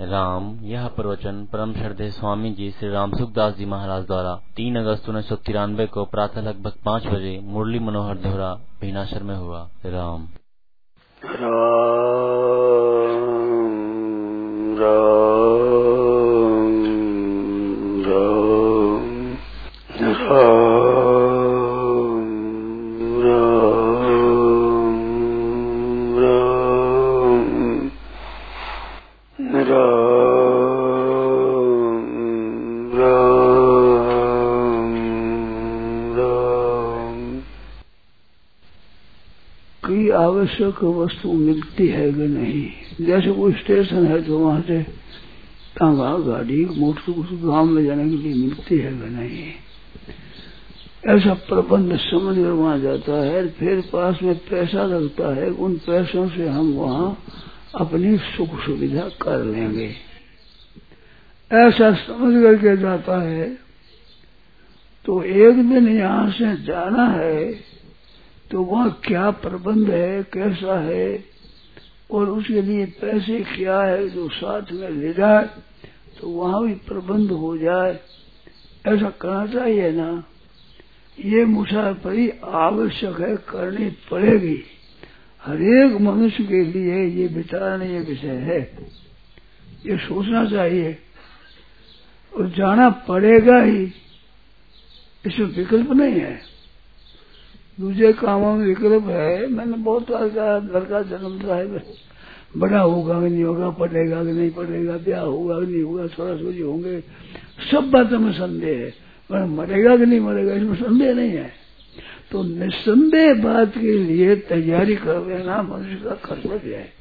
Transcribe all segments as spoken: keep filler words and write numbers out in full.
राम। यह प्रवचन परम श्रद्धेय स्वामी जी श्री राम सुखदास जी महाराज द्वारा तीन अगस्त उन्नीस सौ तिरानवे को प्रातः लगभग पाँच बजे मुरली मनोहर देवरा भीनासर में हुआ। राम राम राम राम राम कोई आवश्यक वस्तु मिलती है कि नहीं। जैसे कोई स्टेशन है तो वहां से टांगा गाड़ी मोटर उस गांव में जाने के लिए मिलती है कि नहीं। ऐसा प्रबंध समझ कर वहां जाता है, फिर पास में पैसा लगता है, उन पैसों से हम वहां अपनी सुख सुविधा कर लेंगे, ऐसा समझ करके जाता है। तो एक दिन यहाँ से जाना है तो वहाँ क्या प्रबंध है, कैसा है, और उसके लिए पैसे क्या है जो साथ में ले जाए तो वहाँ भी प्रबंध हो जाए, ऐसा करना चाहिए ना। ये मुसाफरी आवश्यक है, करनी पड़ेगी। हरेक मनुष्य के लिए ये विचारणीय विषय है, ये सोचना चाहिए और जाना पड़ेगा ही, इसमें विकल्प नहीं है। दूसरे कामों में विकल्प है। मैंने बहुत बार कहा लड़का जन्मता है, बड़ा होगा कि नहीं होगा, पढ़ेगा कि नहीं पढ़ेगा, ब्याह होगा कि नहीं होगा, थोड़ा सोची होंगे, सब बातों में संदेह है, पर मरेगा कि नहीं मरेगा इसमें संदेह नहीं है। तो निस्संदेह बात के लिए तैयारी कर लेना मनुष्य का कर्तव्य है।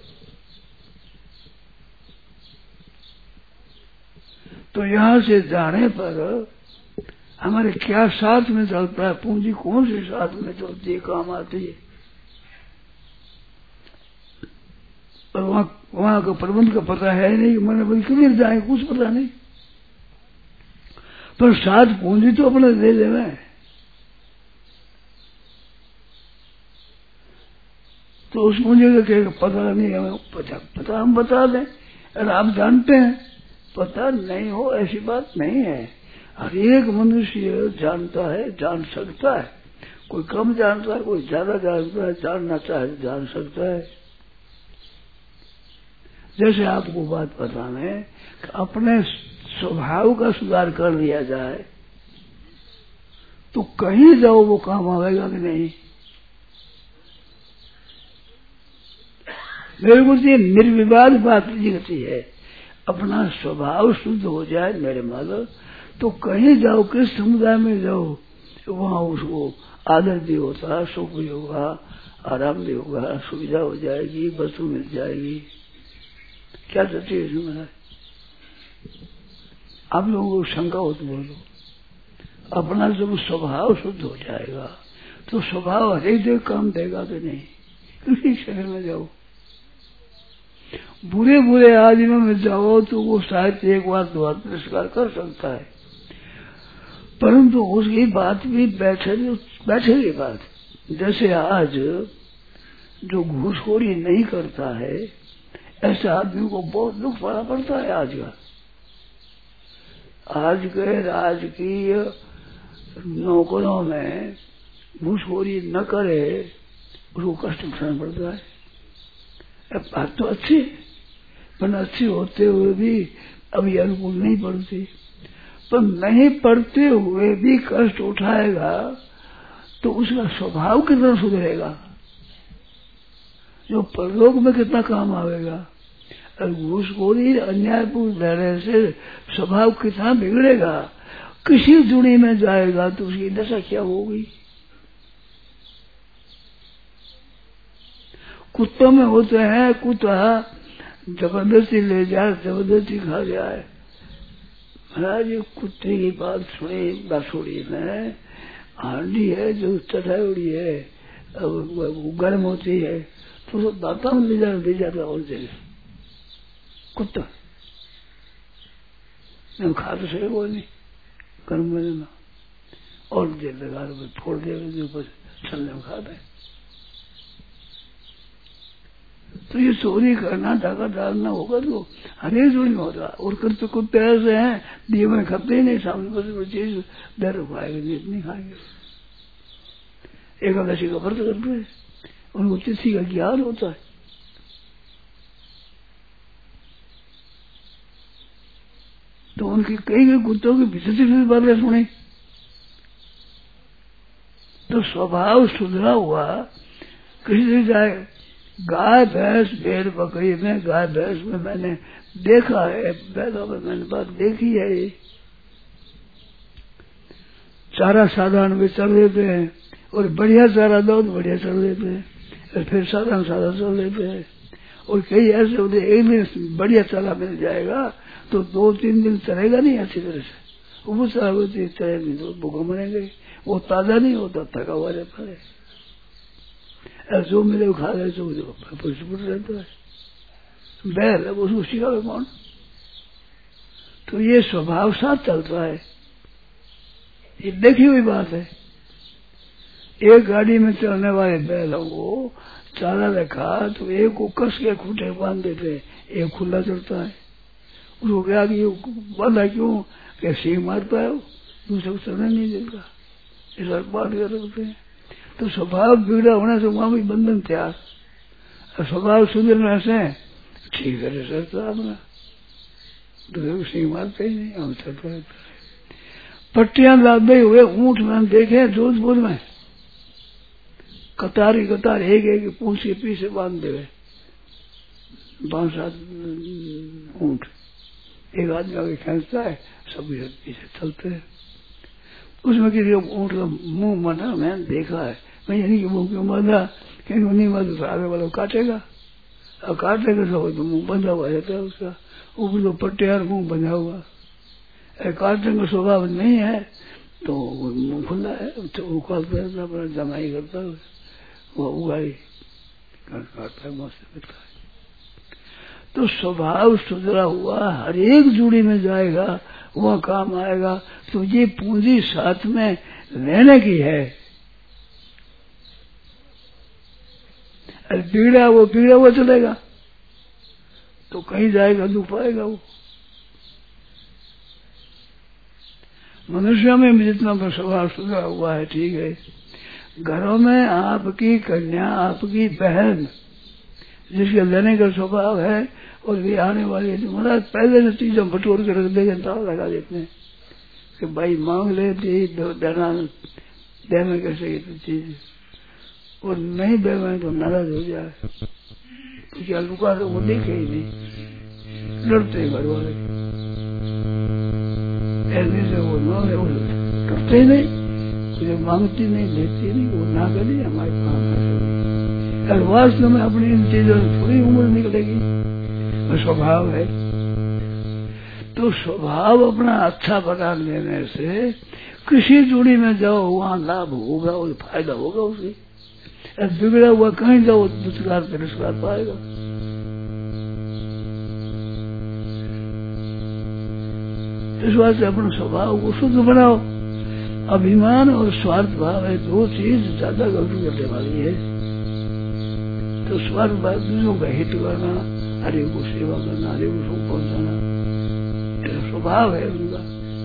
तो यहाँ से जाने पर हमारे क्या साथ में चलता है, पूंजी कौन सी साथ में चलती है, काम आती है, और वहां वहां का प्रबंध का पता है नहीं, मैंने बोली किधर जाए कुछ पता नहीं, पर साथ पूंजी तो अपने दे देवे। तो उस पूंजी का क्या पता नहीं, हमें पता पता हम बता दें, और आप जानते हैं पता नहीं हो ऐसी बात नहीं है। हर एक मनुष्य जानता है, जान सकता है, कोई कम जानता है, कोई ज्यादा जानता है, जानना चाहे जान सकता है। जैसे आपको बात बताने कि अपने स्वभाव का सुधार कर लिया जाए तो कहीं जाओ वो काम आएगा कि नहीं। मेरे को ये निर्विवाद बात लिखती है, अपना स्वभाव शुद्ध हो जाए मेरे मानो, तो कहीं जाओ, किस समुदाय में जाओ, वहां उसको आदर भी होता है, सुख भी होगा, आराम भी होगा, सुविधा हो जाएगी, वस्तु मिल जाएगी। क्या चाहते हैं इसमें? आप लोगों को शंका हो तो बोलो। अपना जब स्वभाव शुद्ध हो जाएगा तो स्वभाव हरेक जगह काम देगा कि नहीं। किसी शहर में जाओ, बुरे बुरे आदमियों में जाओ तो वो शायद एक बार दो बार तिरस्कार कर सकता है, परंतु उसकी बात भी बैठे बैठेगी बात। जैसे आज जो घूसखोरी नहीं करता है ऐसे आदमी को बहुत दुख पड़ा पड़ता है। आज का आज के राजकीय नौकरों में घूसखोरी न करे उसको कष्ट उठाना पड़ता है। बात तो अच्छी, पर अच्छी होते हुए भी अभी अनुकूल नहीं पड़ती, पर नहीं पढ़ते हुए भी कष्ट उठाएगा तो उसका स्वभाव कितना सुधरेगा, जो परलोक में कितना काम आवेगा। और घूसखोरी अन्यायपूर्ण रहने से स्वभाव कितना बिगड़ेगा, किसी दुनिया में जाएगा तो उसकी दशा क्या होगी। कुत्तों में होते हैं, कुत्ता जबरदस्ती ले जाए, जबरदस्ती खा जाए। महाराज ये कुत्ते की बात सुनी बासुड़ी में, हांडी है जो चटाई है, अब गर्म होती है तो दाता में ले जा ले जाता और दे कुत्ता नहीं खा तो सही कोई नहीं, गर्म में देना और दे लगा फोड़ दे ऊपर छलने में खाता है। तो ये चोरी करना, डाका डालना होगा तो हर एक जोड़ी में होता है। और कुत्ते कुत्ते ऐसे हैं दिए में खाते ही नहीं, सामने बस चीज डर खाएंगे, नीट नहीं खाएंगे। एकादशी का व्रत करते हैं, उनको तिथि का ज्ञान होता है। तो उनकी कई कई कुत्तों की विचित्र बातें सुनी तो स्वभाव सुधरा हुआ। किसी से जाए गाय भैंस भेड़ बकरी में, गाय भैंस में मैंने देखा है, बैलों में मैंने बात देखी है। ये चारा साधारण में चल देते हैं और बढ़िया चारा दो तो बढ़िया चल देते हैं, और फिर साधारण साधारण चल देते हैं। और कई ऐसे होते एक दिन बढ़िया चारा मिल जाएगा तो दो तीन दिन चलेगा नहीं अच्छी तरह से, वो चारा होती चले नहीं तो भूखा मरेंगे, वो ताजा नहीं होता, थका हुआ रहता है। जो मिले वो खा रहे जो पुष्ट रहता है, बैल है उसको सिखावे कौन। तो ये स्वभाव साथ चलता है, ये देखी हुई बात है। एक गाड़ी में चलने वाले बैलों को चारा रखा तो एक को कस के खूंटे बांध देते, एक खुला चलता है। उसको क्या कि बांधा क्यों, क्या सींग मारता है, दूसरे को चलने नहीं देता, ऐसा बांध कर रखते हैं। तो स्वभाव बिगड़ा होने से वहां भी बंधन त्याग, स्वभाव सुधरने से ठीक है चलता अपना, दूसरे को सींग मारते ही नहीं, हम चलता रहता है। पट्टियां लादे हुए ऊंट मैंने देखे जोधपुर में, कतार ही कतार एक एक पूंछ के पीछे बांध दे हुए पांच सात ऊंट, एक आदमी आगे खींचता है, सब पीछे चलते हैं। उसमें किसी ऊंट का मुंह बना मैंने देखा है, मैं यानी कि मुंह क्यों बांधा, क्योंकि नहीं बांधा तो आगे वाला काटेगा, और काटेगा तो मुंह बंधा हुआ रहता है उसका, ऊपर तो पट्टियार मुंह बंधा हुआ, काटने का स्वभाव नहीं है तो मुंह खुला है, तो उखाड़ता है अपना जमाई करता है, वो उगाई काटता है, मौत से करता है। तो स्वभाव सुधरा हुआ हर एक जुड़ी में जाएगा, वह काम आएगा। तो ये पूंजी साथ में लेने की है, अरे पीड़ा वो पीड़ा हुआ चलेगा तो कहीं जाएगा दुख पाएगा वो। मनुष्य में भी जितना स्वभाव सुधरा हुआ है ठीक है। घरों में आपकी कन्या, आपकी बहन जिसके लेने का स्वभाव है और भी आने वाली है, महाराज पहले से चीजें बटोर के रख देंगे, ताला लगा देते हैं कि भाई मांग ले देना, दे में कैसे चीज, और नहीं दे में तो नाराज हो जाए, तो क्या लुका तो वो देखे ही नहीं, लड़ते घर वाले ऐसे से वो न है, वो करते ही नहीं, मुझे मांगती नहीं, लेती नहीं, वो ना करे हमारे काम कर। वास्तव में अपनी इन चीजों से थोड़ी उम्र निकलेगी, स्वभाव है। तो स्वभाव अपना अच्छा बना लेने से किसी जुड़ी में जाओ वहां लाभ होगा और फायदा होगा उसे। बिगड़ा हुआ कहीं जाओ दुष्कार तिरस्कार पाएगा। इस बात से अपने स्वभाव को शुद्ध बनाओ। अभिमान और स्वार्थ भाव है दो चीज ज्यादा गलती करने वाली है। तो स्वार्थ भाव दूसरों का हित करना, हरे को सेवा करना, हरे को सुख पहुंचाना, ऐसा स्वभाव है उनका।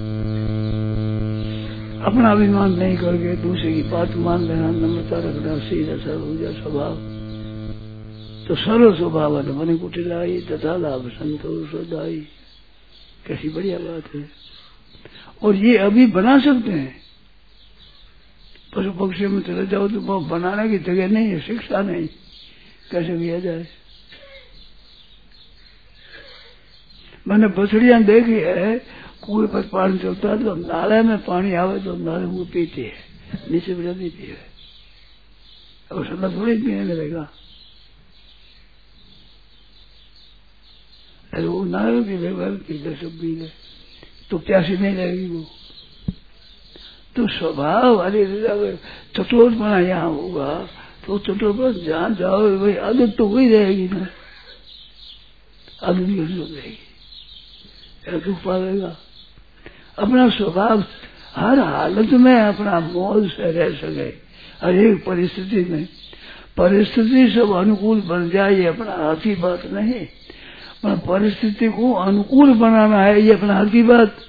अपना अभिमान नहीं करके दूसरे की बात मान लेना, नम्रता रखना, सीधा सरल हो जाए स्वभाव। तो सरल स्वभाव है मन कुटिलाई तथा लाभ संतोष दाई, कैसी बढ़िया बात है। और ये अभी बना सकते हैं। पशु पक्षी में चले जाओ तो बनाने की जगह नहीं है, शिक्षा नहीं, कैसे किया जाए। मैंने बछड़ियां देखी है, कुएं पर पानी चलता है तो नाले में पानी आवे तो नाले में पीती है, नीचे बिना नहीं पी है, और सदा थोड़ी पीने लगेगा। अरे वो नाले पी ले, पी ले, सब पी ले तो प्यासी नहीं लगेगी वो। तो स्वभाव वाली चतुरपना यहाँ होगा तो चतुरपना जहाँ जाओ भाई आदत तो वही रहेगी ना, आदत कैसी हो जाएगी, दुख पाएगा। अपना स्वभाव हर हालत में अपना मौज से रह सके, हर एक परिस्थिति में। परिस्थिति सब अनुकूल बन जाए ये अपना हाथ की बात नहीं, पर परिस्थिति को अनुकूल बनाना है ये अपना हाथ की बात।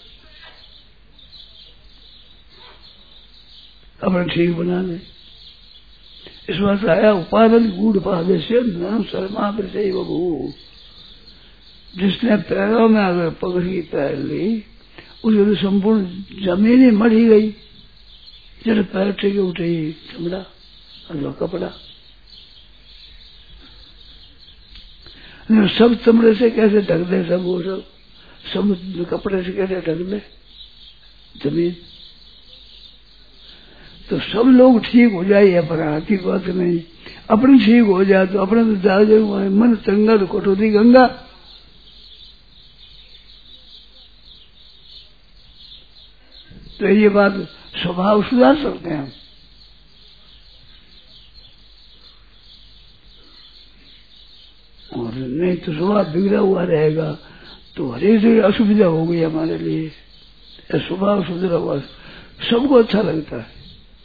अपने ठीक बना ले। इस बात आया उपादन गूढ़ पादे से नरम शर्मा प्रचय बबू। जिसने पैरों में अगर पगड़ी पैर ली उसकी तो संपूर्ण जमीन ही मर ही गई। जब पैर टेके उठे ही चमड़ा और कपड़ा, सब चमड़े से कैसे ढक दे, सब वो सब सब कपड़े से कैसे ढक दे जमीन। तो सब लोग ठीक हो जाए अपना हाथ की बात नहीं, अपनी ठीक हो जाए तो अपने तो जागे मन चंगा तो कटोती गंगा। तो ये बात स्वभाव सुधार सकते हैं हम। और नहीं तो स्वभाव बिगड़ा हुआ रहेगा तो हरेक जगह असुविधा हो गई हमारे लिए। स्वभाव सुधरा हुआ सबको अच्छा लगता है।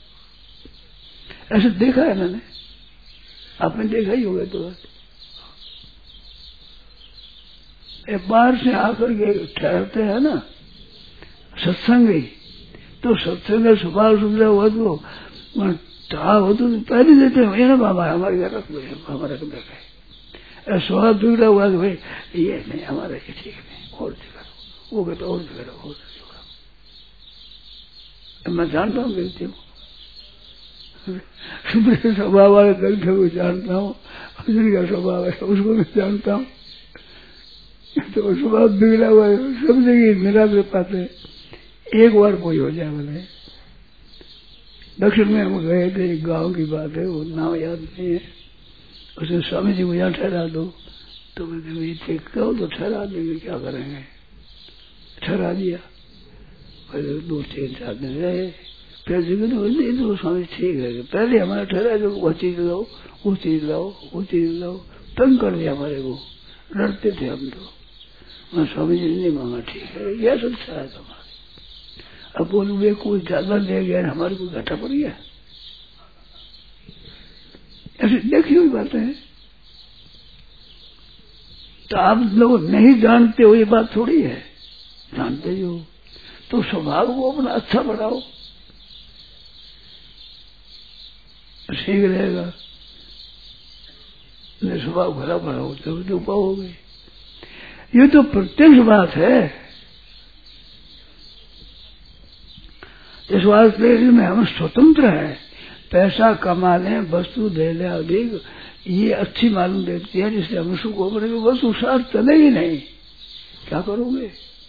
ऐसे देखा है मैंने, आपने देखा ही होगा। तो एक बार से आकर के ठहरते हैं ना सत्संग ही, तो सत्संग स्वभाव सुधरा हुआ तो हो तो पहले देते हैं ना बाबा हमारे घर रख दो, हमारा रख दे। स्वभाव बिगड़ा हुआ कि भाई ये नहीं हमारा ये ठीक नहीं, और करो वो कहते और करो और करो। मैं जानता हूँ बेचती हूँ स्वभाव वाले ग्रंथ को जानता हूँ, जिनका स्वभाव है उसको भी जानता हूँ। तो स्वभाव बिगड़ा हुआ है सब जगह मेरा भी पाते। एक बार कोई हो जाए मैंने दक्षिण में हम गए थे, एक गांव की बात है, वो नाम याद नहीं है। उसने स्वामी जी को यहाँ ठहरा दो, तो मैं ठीक कहो तो ठहरा देंगे, क्या करेंगे। ठहरा दिया, पहले दो तीन चार दिन रहे, फिर जगह तो स्वामी ठीक है, पहले हमारा ठहरा दो, वो चीज लाओ वो चीज लाओ वो चीज लाओ, तंग कर दिया हमारे को, लड़ते थे हम तो। मैं स्वामी जी ने मांगा ठीक है, यह संस्था है तुम्हारी। अब बोलू वे कोई ज्यादा ले गया, हमारे को घाटा पड़ गया। ऐसे देखी हुई बातें हैं। तो आप लोग नहीं जानते हो ये बात थोड़ी है, जानते ही हो। तो स्वभाव को अपना अच्छा बनाओ, ठीक रहेगा। स्वभाव खराब बनाओ तब तो पाओगे। ये तो प्रत्यक्ष बात है। इस वास्ते में हम स्वतंत्र है, पैसा कमा लें, वस्तु दे लें अधिक, ये अच्छी मालूम देती है, जिससे हम सुख हो पड़ेगा। वस्तु साथ चलेगी नहीं, क्या करोगे।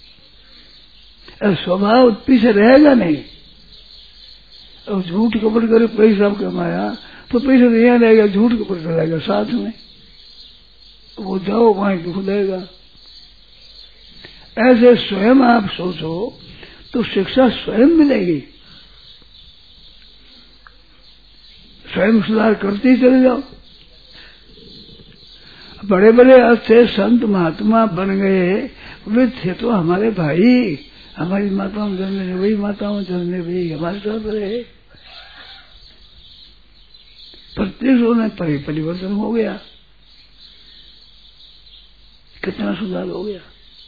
स्वभाव पीछे रहेगा नहीं। और झूठ कपट करे पैसा कमाया तो पैसा तो यहाँ रहेगा, झूठ कपट रहेगा साथ में, वो जाओ वहां दुख देगा। ऐसे स्वयं आप सोचो तो शिक्षा स्वयं मिलेगी। स्वयं सुधार करते ही चले जाओ। बड़े बड़े अच्छे संत महात्मा बन गए, वे थे तो हमारे भाई, हमारी माताओं जन्मे वही माताओं जन्मे वही हमारे साथ रहे। प्रत्येक में परिवर्तन हो गया, कितना सुधार हो गया।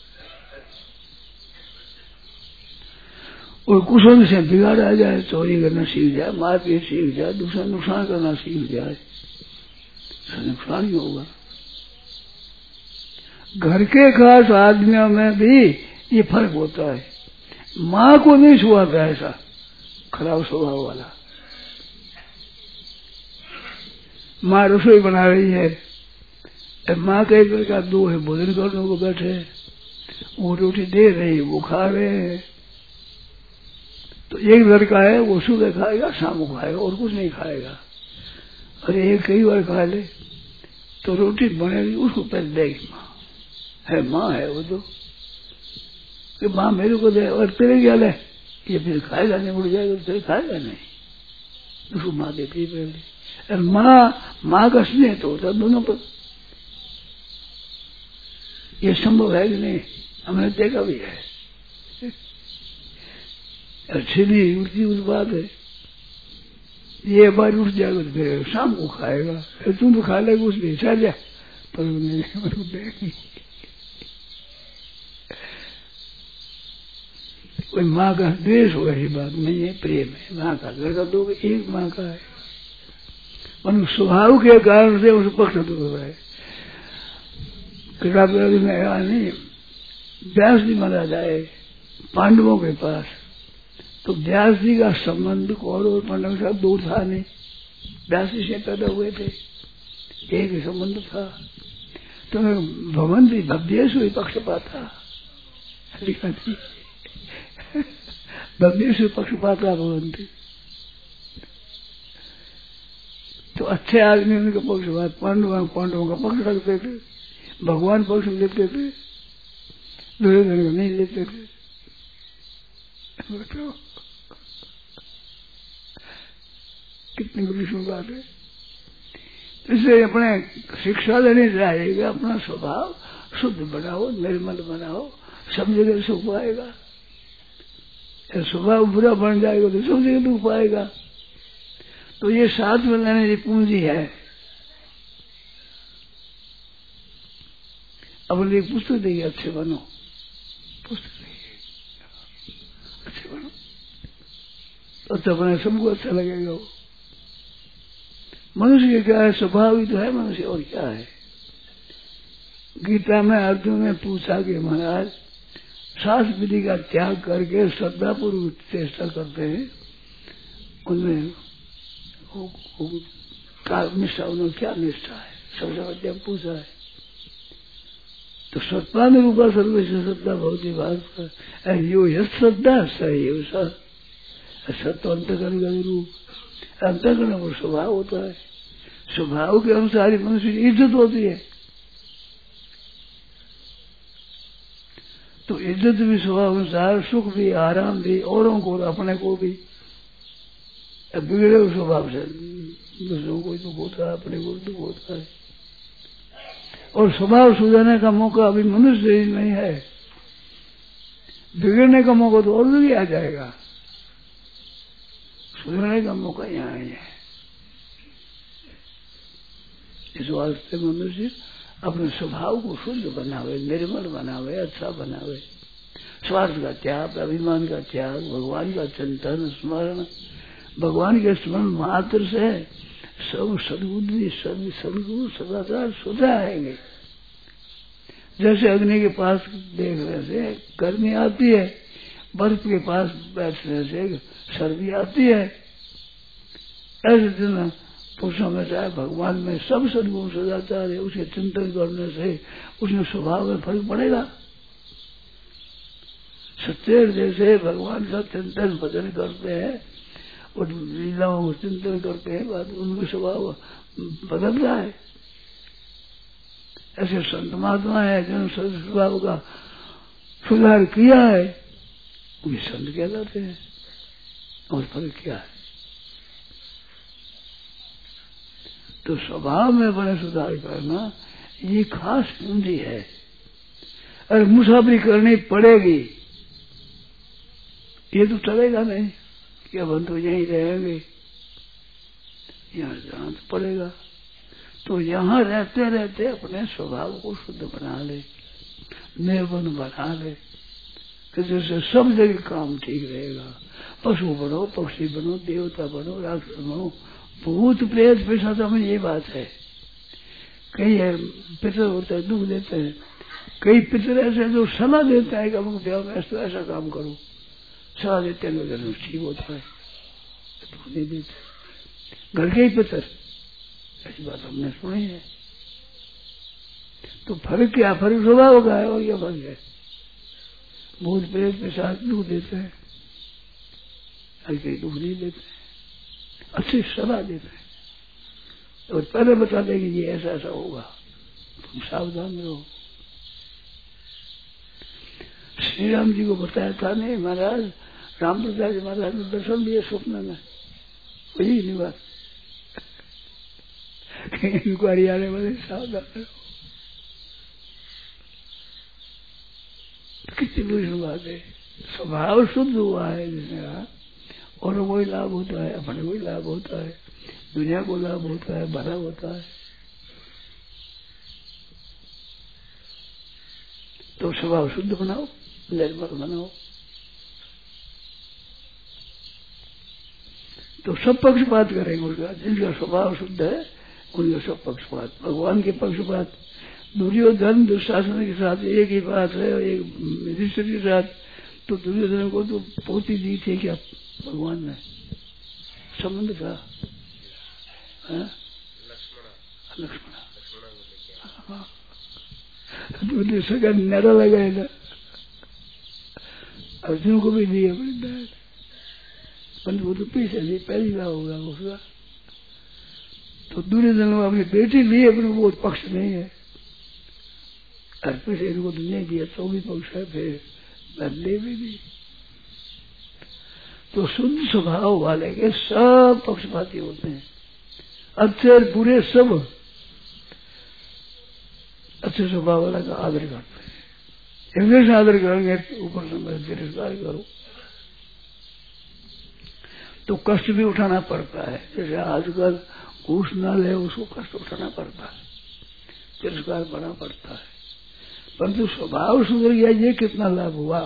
और कुछ से बिगाड़ आ जाए, चोरी करना सीख जाए, मारपीट सीख जाए, दूसरा नुकसान करना सीख जाए, तो नुकसान ही होगा। घर के खास आदमियों में भी ये फर्क होता है। माँ को नहीं छुआता ऐसा खराब स्वभाव वाला। माँ रसोई बना रही है, माँ का एक लड़का दो है भोजन करने को बैठे, वो रोटी दे रही, वो खा रहे हैं। तो एक लड़का है वो सुबह खाएगा, शाम को खाएगा और कुछ नहीं खाएगा। अरे एक कई बार खा ले तो रोटी बनेगी, उसको पहले देगी माँ है, माँ है वो तो कि माँ मेरे को दे, और तेरे क्या ले, ये फिर खाएगा नहीं, उड़ जाएगा तो फिर खाएगा नहीं, उसको माँ देती है पहले। माँ माँ का स्नेह तो होता दोनों पर। ये संभव है कि नहीं, हमने देखा भी है। अच्छी नहीं उल्टी उस बात है। ये बार उठ जाएगा तो फिर शाम को खाएगा, तुम तो खा लेगा उसने हिस्सा जा, पर देगी कोई माँ का द्वेष हो, ऐसी बात नहीं है, प्रेम है। माँ का लड़का दो एक माँ का है, पर स्वभाव के कारण से उस पक्ष तो हो रहा है। किताब में आया नहीं, व्यास जी मारा जाए पांडवों के पास, तो व्यास जी का संबंध कौरव और पांडव के साथ दूर था नहीं, व्यास जी से पैदा हुए थे, एक ही संबंध था। तो भगवंती भव्येश हुई पक्षपाता लिखा थी, भव्येश पक्षपाता भगवंती। तो अच्छे आदमी उनका पक्षपात, पांडव पांडवों का पक्ष रखते थे, भगवान पक्ष लेते थे, दुर्योधन को नहीं लेते थे। बताओ कितनी बड़ी बात है। इसलिए अपने शिक्षा लेनी चाहिएगा, अपना स्वभाव शुद्ध बनाओ, निर्मल बनाओ, सब जगह सुख पाएगा। स्वभाव बुरा बन जाएगा तो सब जगह दुख पाएगा। तो ये साथ में लेने की पूंजी है। अब एक पुस्तक देगी, अच्छे बनो, पुस्तक देगी अच्छे बनो, तो अपने सबको अच्छा लगेगा। वो मनुष्य क्या है, स्वभाव ही तो है मनुष्य, और क्या है। गीता में अर्जुन ने पूछा कि महाराज शास्त्र विधि का त्याग करके श्रद्धा पूर्वक चेष्टा करते हैं, उनमें निष्ठा, उन्होंने क्या निष्ठा है, सबसे पूछा है। तो सत्ता में रूपा सर्वेश श्रद्धा भवती भास्कर, यो यश श्रद्धा सही सत्य अंतकरण का रूप, अंतकरण वो स्वभाव होता है। स्वभाव के अनुसार ही मनुष्य की इज्जत होती है। तो इज्जत भी स्वभाव अनुसार, सुख भी, आराम भी, औरों को अपने को भी। बिगड़े हुए स्वभाव से दूसरों को दुख होता है, अपने को दुख होता है। और स्वभाव सुधारने का मौका अभी मनुष्य ही नहीं है, बिगड़ने का मौका तो और भी आ जाएगा, सुधरने का मौका यहाँ ही है। इस वास्ते मनुष्य अपने स्वभाव को शुद्ध बनावे, निर्मल बनावे, अच्छा बनावे। स्वार्थ का त्याग, अभिमान का त्याग, भगवान का चिंतन स्मरण, भगवान के स्मरण मात्र से सब सदबुद्धि सद सदगुरु सदाचार सुधारेंगे। जैसे अग्नि के पास देखने से गर्मी आती है, बर्फ के पास बैठने से सर्दी आती है, ऐसे दिन पुरुषों में चाहे भगवान में सब सदगुण सदाचार है, उसके चिंतन करने से उसमें स्वभाव में फर्क पड़ेगा। सत्य जैसे भगवान का चिंतन भजन करते हैं और लीलाओं को चिंतन करते हैं, बाद उनका स्वभाव बदलता है। ऐसे संत महात्मा है जिन्होंने स्वभाव का सुधार किया है, वे संत कहलाते हैं। और फर्क क्या है? तो स्वभाव में बड़े सुधार करना ये खास पूंजी है। अरे मुसाफरी करनी पड़ेगी, ये तो चलेगा नहीं कि अब हम तो यहीं रहेंगे, यहाँ जाना तो पड़ेगा। तो यहाँ रहते रहते अपने स्वभाव को शुद्ध बना ले, निर्मल बना ले, कि जैसे सब जगह काम ठीक रहेगा। पशु बनो, पक्षी बनो, देवता बनो, राक्षस बनो, भूत प्रेत पिशाच में ये बात है। कई पितर होते हैं दुख देते हैं, कई पितर ऐसे जो सलाह देते हैं कि अमुक ब्याह में ऐसा ऐसा काम करो, सलाह देते हैं जन्म ठीक होता है, दुख नहीं देते। घर के ही पितर, ऐसी बात हमने सुनी है। तो फर्क क्या? फर्क स्वभाव का है, और क्या फर्क है? भूत प्रेत पिशाच दुख देते हैं, कई दुख नहीं देते, अच्छी सलाह देते हैं और पहले बता देंगे ये ऐसा ऐसा होगा, तुम सावधान रहो। श्री राम जी को बताया था नहीं महाराज, राम प्रसाद जी महाराज ने दर्शन दिए स्वप्न में, वही नहीं बात। इंक्वायरी आने वाले सावधान रहो। कितनी बुरी बात है। स्वभाव शुद्ध हुआ है जिसने कहा, और कोई लाभ होता है, अपने कोई लाभ होता है, दुनिया को लाभ होता है, भला होता है। तो स्वभाव शुद्ध बनाओ, निर्मल बनाओ, तो सब पक्षपात करेंगे उसका। जिनका स्वभाव शुद्ध है उनका सब पक्षपात, भगवान के पक्षपात। दुर्योधन दुशासन के साथ एक ही बात है, एक युधिष्ठिर के साथ। तो दुर्योधन को तो पोती दी थी क्या भगवान ने, संबंध था लक्ष्मण। दूसरे सगा नारा लगाए ना, अर्जुन को भी दिए वृंदावन, पर वो तो पीछे नहीं, पहली बार होगा उसका। तो दुर्योधन ने अपनी बेटी ली, अपने वो पक्ष नहीं है, अर्पित इनको तो नहीं दिया, तो भी पक्ष है, फिर बदले भी दी। तो शुद्ध स्वभाव वाले के सब पक्षपाती होते हैं, अच्छे और बुरे सब अच्छे स्वभाव वाला का आदर करते हैं। एक आदर करेंगे ऊपर से मैं तिरस्कार करूं तो कष्ट भी उठाना पड़ता है। जैसे आजकल घूस न ले उसको कष्ट उठाना पड़ता है, तिरस्कार बना पड़ता है, परंतु स्वभाव सुधर गया, ये कितना लाभ हुआ।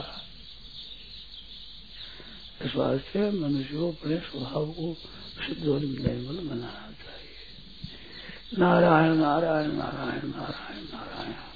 इस वास्ते मनुष्य को अपने स्वभाव को शुद्ध और निर्मल बनाना चाहिए। नारायण नारायण नारायण नारायण नारायण।